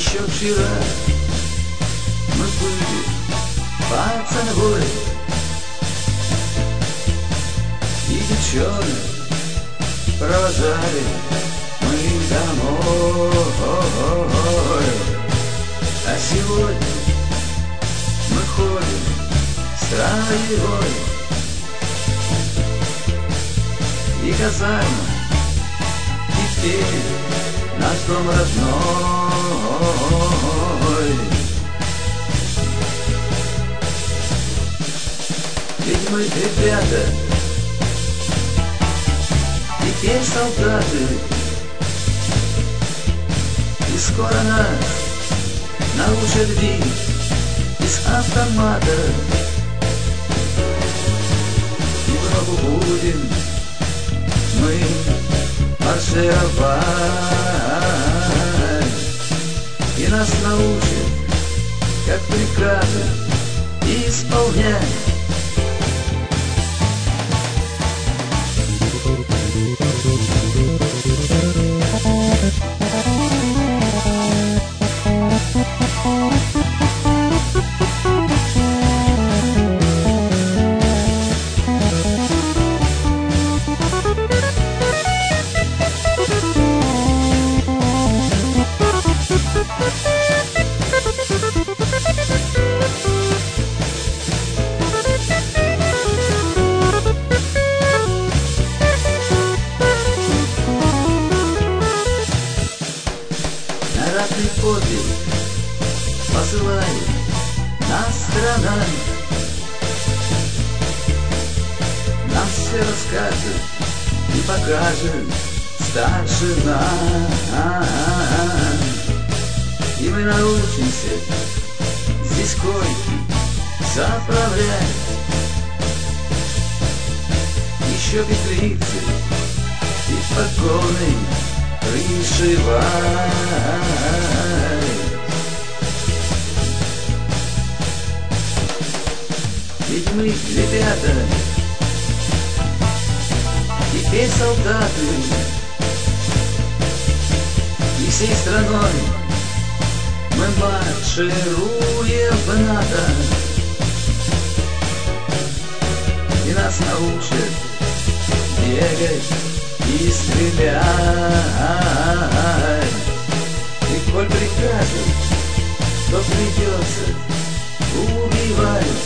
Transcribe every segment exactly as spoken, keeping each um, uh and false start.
Еще вчера мы были пацанвой, и девчонок провожали мы домой. А сегодня мы ходим строевой, и казарма теперь наш дом родной. Ведь мы, ребята, теперь солдаты, и скоро нас научат бить из автомата. И много будем мы маршировать, и нас научат, как приказы исполнять. Ратный подвиг посылает нас страна, нам все расскажет и покажет старшина, и мы научимся здесь койки заправлять, еще петлицы и погоны пришивать. Ведь мы, ребята, теперь солдаты, и всей страной мы маршируем в НАТО, и нас научат бегать и стрелять. И коль прикажут, то придется убивать.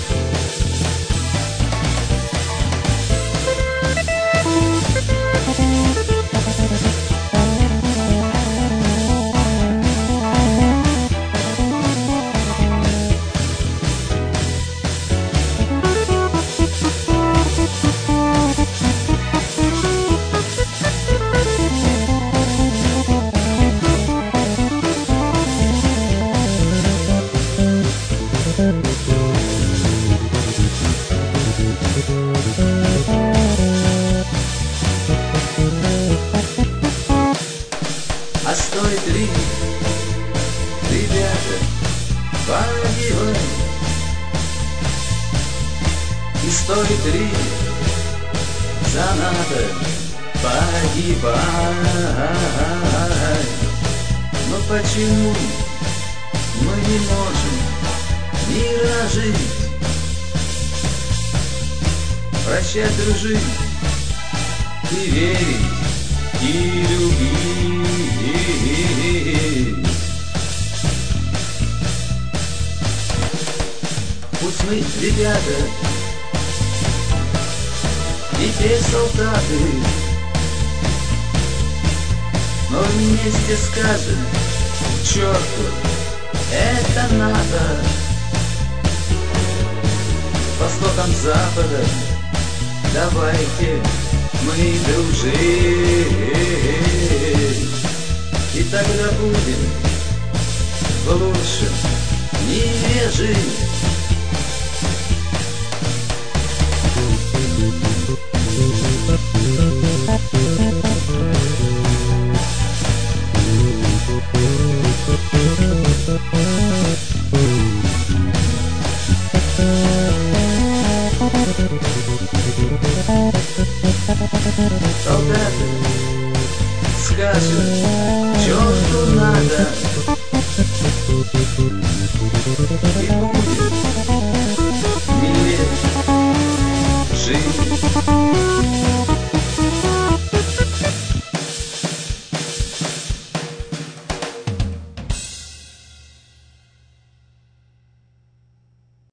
А стоит ли, ребята, погибать? И стоит ли за НАТО погибать? Но почему мы не можем мирно жить? Прощать, дружить и верить, и любить. Пусть мы, ребята, теперь солдаты, но вместе скажем: к черту это надо. Востоком, западом давайте мы дружить, и тогда будем в лучшем мире жить. Солдаты скажут, черту надо. жизнь.